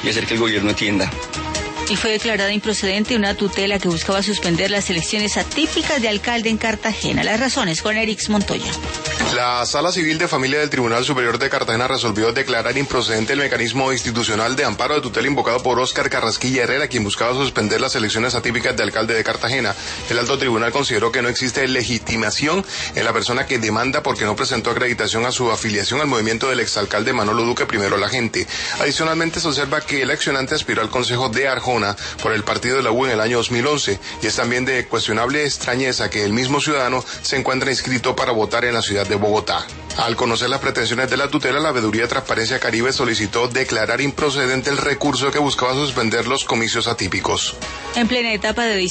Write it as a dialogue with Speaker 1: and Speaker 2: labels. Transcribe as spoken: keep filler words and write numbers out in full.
Speaker 1: y hacer que el gobierno atienda.
Speaker 2: Y fue declarada improcedente una tutela que buscaba suspender las elecciones atípicas de alcalde en Cartagena. Las razones con Erix Montoya.
Speaker 3: La Sala Civil de Familia del Tribunal Superior de Cartagena resolvió declarar improcedente el mecanismo institucional de amparo de tutela invocado por Óscar Carrasquilla Herrera, quien buscaba suspender las elecciones atípicas de alcalde de Cartagena. El alto tribunal consideró que no existe legitimación en la persona que demanda porque no presentó acreditación a su afiliación al movimiento del exalcalde Manolo Duque, primero la gente. Adicionalmente se observa que el accionante aspiró al Consejo de Arjona por el partido de la U en el año dos mil once y es también de cuestionable extrañeza que el mismo ciudadano se encuentre inscrito para votar en la ciudad de Bogotá. Al conocer las pretensiones de la tutela, la Veeduría de Transparencia Caribe solicitó declarar improcedente el recurso que buscaba suspender los comicios atípicos.
Speaker 2: En plena etapa de